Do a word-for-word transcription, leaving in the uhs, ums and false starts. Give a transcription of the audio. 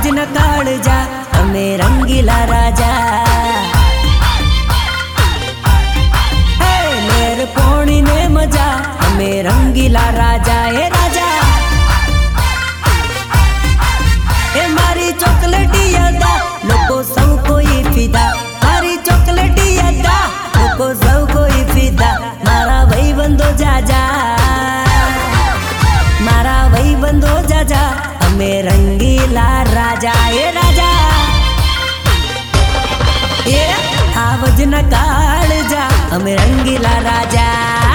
आवज न काळजा अमे रंगीला राजा लेर पोणी ने मजा अमे रंगीला राजा ए राजा ए मारी चॉकलेटी यादा लोको सौ कोई फिदा मारी चॉकलेटी यादा लोको सौ कोई फिदा मारा भाई बंदो जाजा मारा भाई बंदो जाजा अमे रंगीला राजा ए राजा ए आवज न काळजा अमे रंगीला राजा।